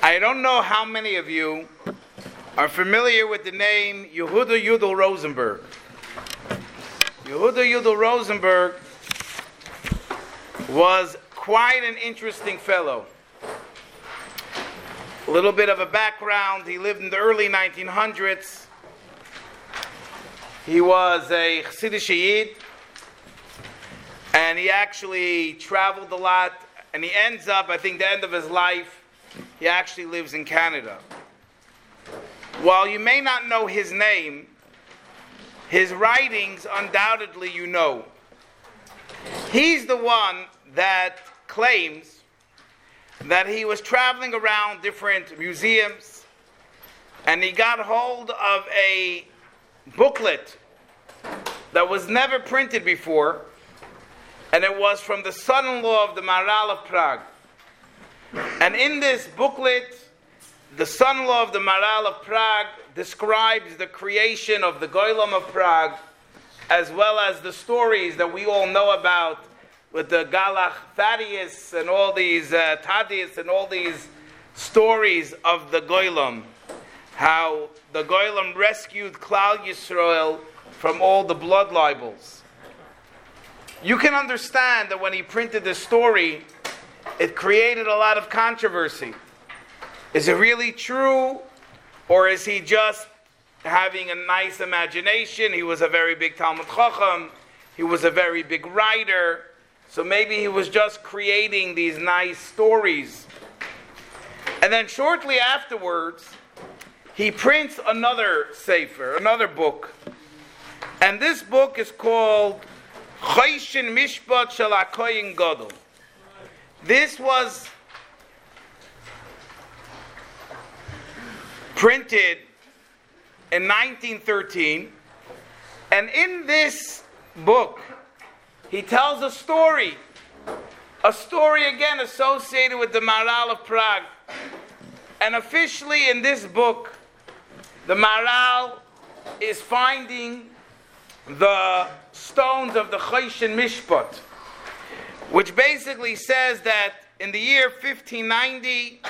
I don't know how many of you are familiar with the name Yehuda Yudel Rosenberg. Yehuda Yudel Rosenberg was quite an interesting fellow. A little bit of a background. He lived in the early 1900s. He was a Chassidish Yid, and he actually traveled a lot, and he ends up, I think the end of his life, he actually lives in Canada. While you may not know his name, his writings undoubtedly you know. He's the one that claims that he was traveling around different museums and he got hold of a booklet that was never printed before, and it was from the son-in-law of the Maharal of Prague. And in this booklet, the son-in-law of the Maharal of Prague describes the creation of the Goylam of Prague, as well as the stories that we all know about with the Galach Thaddeus and all these Thaddeus and all these stories of the Goylam. How the Goylam rescued Klal Yisrael from all the blood libels. You can understand that when he printed this story, it created a lot of controversy. Is it really true? Or is he just having a nice imagination? He was a very big Talmud Chacham. He was a very big writer. So maybe he was just creating these nice stories. And then shortly afterwards, he prints another sefer, another book. And this book is called Choshen Mishpat Shel HaKohen Gadol. This was printed in 1913, and in this book, he tells a story again associated with the Maharal of Prague. And officially in this book, the Maharal is finding the stones of the Choshen Mishpat, which basically says that in the year 1590,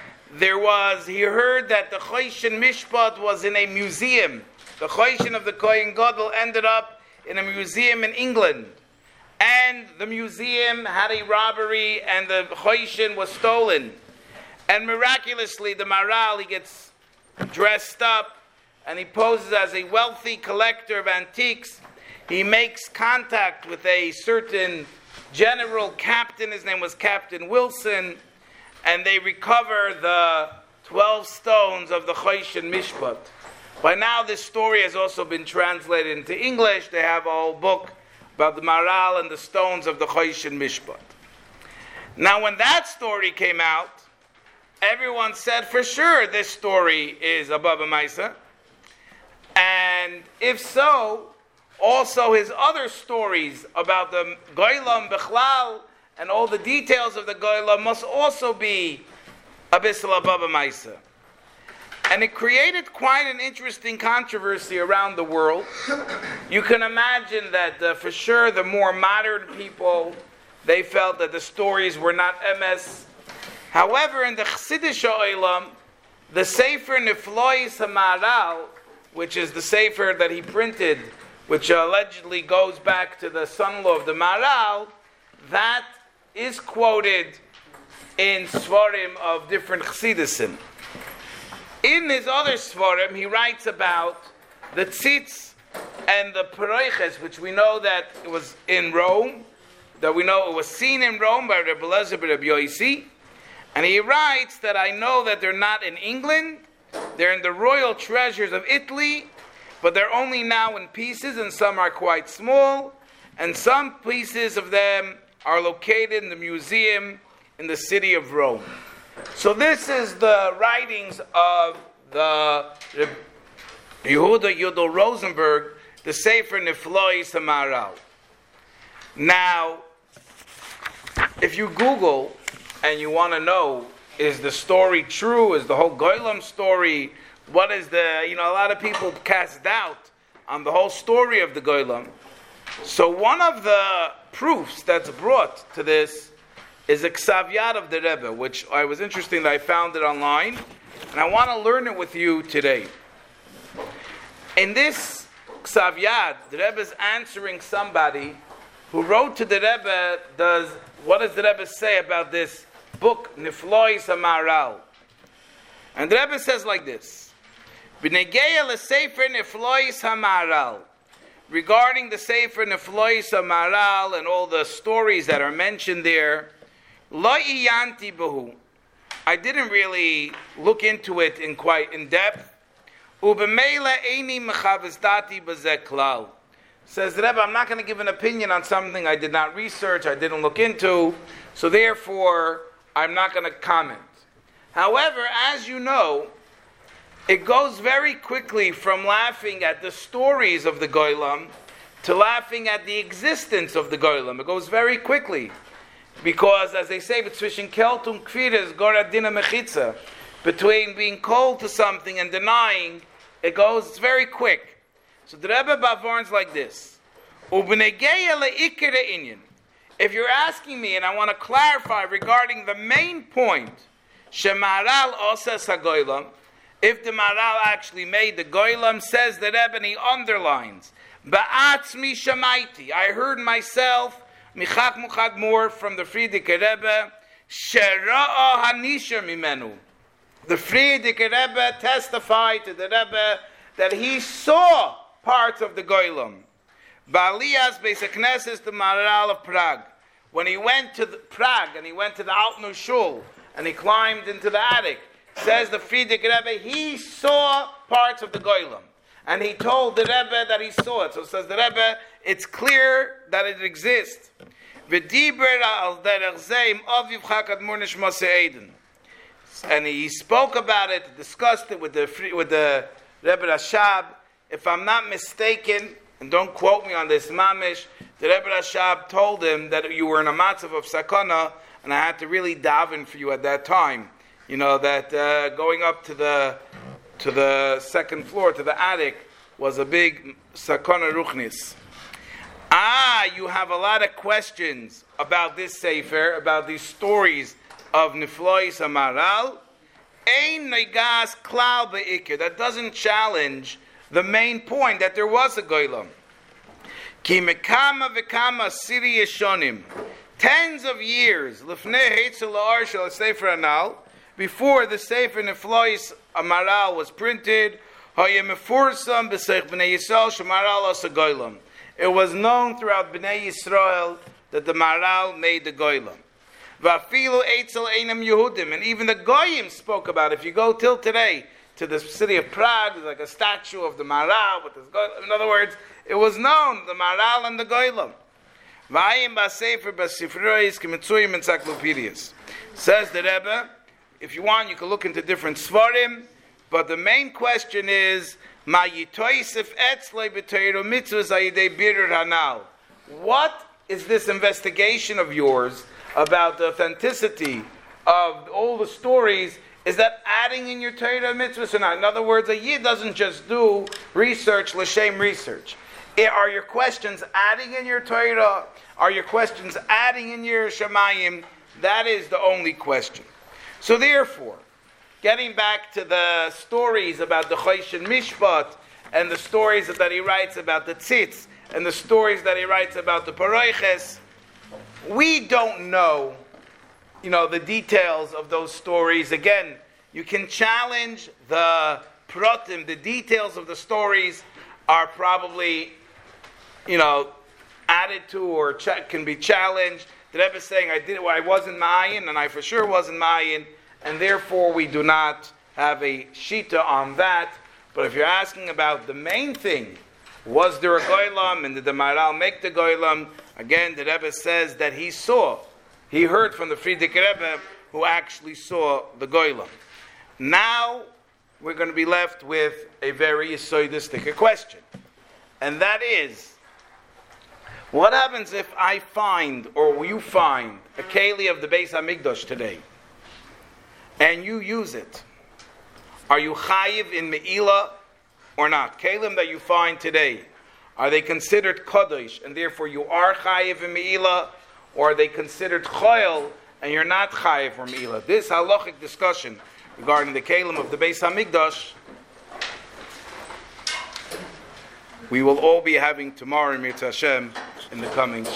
he heard that the Choshen Mishpat was in a museum. The Choshen of the Kohen Gadol ended up in a museum in England. And the museum had a robbery and the Choshen was stolen. And miraculously, the Maharal, he gets dressed up and he poses as a wealthy collector of antiques. He makes contact with a certain general captain. His name was Captain Wilson. And they recover the 12 stones of the Choshen Mishpat. By now, this story has also been translated into English. They have a whole book about the Maharal and the stones of the Choshen Mishpat. Now, when that story came out, everyone said, for sure, this story is above a Maisa. And if so, also his other stories about the Goylam Bechlal and all the details of the Goylam must also be a Bissel above a Maisa. And it created quite an interesting controversy around the world. You can imagine that for sure the more modern people, they felt that the stories were not emes. However, in the Chassidish Olam, the Sefer Niflois HaMaharal, which is the Sefer that he printed, which allegedly goes back to the son-in-law of the Maharal, that is quoted in Svarim of different Chassidisim. In his other Svarim, he writes about the Tzitz and the Paroiches, which we know that it was in Rome, that we know it was seen in Rome by Rebbe Elazar ben Rabbi Yossi. And he writes that I know that they're not in England, they're in the royal treasures of Italy, but they're only now in pieces, and some are quite small, and some pieces of them are located in the museum in the city of Rome. So this is the writings of the Yehuda Yudel Rosenberg, the Sefer Niflois HaMaharal. Now, if you Google and you want to know, is the story true? Is the whole Goylam story? What is a lot of people cast doubt on the whole story of the Goylam. So one of the proofs that's brought to this is a Ksav Yad of the Rebbe, which I was interesting that I found it online, and I want to learn it with you today. In this Ksav Yad, the Rebbe is answering somebody who wrote to the Rebbe, what does the Rebbe say about this book, Niflois HaMaharal? And the Rebbe says like this, B'negeya l'Sefer Niflois HaMaharal, regarding the Sefer Niflois HaMaharal and all the stories that are mentioned there, Lo iyanti behu, I didn't really look into it quite in depth. U'b'meila eini mechavizdati b'zeh klal. Says the Rebbe, I'm not going to give an opinion on something I did not research, I didn't look into, so therefore I'm not going to comment. However, as you know, it goes very quickly from laughing at the stories of the Goylam to laughing at the existence of the Goylam. It goes very quickly. Because, as they say, between keltum kfiras goradina mechitza, between being cold to something and denying, it's very quick. So the Rebbe Bavarn's like this. If you're asking me, and I want to clarify regarding the main point, Shemaral osas hagoylam, if the Maharal actually made the Goylam, says the Rebbe, and he underlines, Ba'atzmi shamaiti, I heard myself, Michak Muchad Mor from the Frierdiker Rebbe, Shera'a Hanisha Mimenu. The Frierdiker Rebbe testified to the Rebbe that he saw parts of the Goylam. Ba'aliyas Beis HaKnesses, the Maharal of Prague. When he went to Prague and he went to the Altnu Shul and he climbed into the attic, says the Frierdiker Rebbe, he saw parts of the Goylam. And he told the Rebbe that he saw it. So says the Rebbe, it's clear that it exists. And he spoke about it, discussed it with the Rebbe Rashab. If I'm not mistaken, and don't quote me on this, Mamish, the Rebbe Rashab told him that you were in a matzav of sakana, and I had to really daven for you at that time. You know, that going up to the second floor, to the attic, was a big sakana ruchnis. You have a lot of questions about this sefer, about these stories of Niflois HaMaharal. Ein negas klal be'ikir. That doesn't challenge the main point that there was a Goylam. Ki mekama v'kama siri yeshonim. Tens of years, lefnei heitzel la'ar shel sefer anal, before the Sefer Niflois HaMaharal was printed, it was known throughout Bnei Yisrael that the Maharal made the Goylam. And even the Goyim spoke about it. If you go till today to the city of Prague, there's like a statue of the Maharal with this Goylam. In other words, it was known, the Maharal and the Goylam. Says the Rebbe, if you want, you can look into different Svarim, but the main question is, what is this investigation of yours about the authenticity of all the stories? Is that adding in your Torah mitzvahs or not? In other words, a Yid doesn't just do research, l'shem research. Are your questions adding in your Torah? Are your questions adding in your Shemayim? That is the only question. So therefore, getting back to the stories about the Choshen Mishpat, and the stories that he writes about the Tzitz, and the stories that he writes about the Paroiches, we don't know, the details of those stories. Again, you can challenge the Pratim, the details of the stories are probably, added to or can be challenged. The Rebbe is saying, I wasn't Ma'ayin, and I for sure wasn't Ma'ayin, and therefore we do not have a shita on that. But if you're asking about the main thing, was there a Goylam, and did the Maharal make the Goylam? Again, the Rebbe says that he heard from the Frierdiker Rebbe, who actually saw the Goylam. Now, we're going to be left with a very yesodistic question. And that is, what happens if I find, or you find, a keli of the Beis HaMikdash today, and you use it? Are you chayiv in me'ilah or not? Kelim that you find today, are they considered kadosh, and therefore you are chayiv in me'ilah, or are they considered chayil, and you're not chayiv for Meila. This halachic discussion regarding the kelim of the Beis Hamikdash, we will all be having tomorrow, Mirz Hashem, in the coming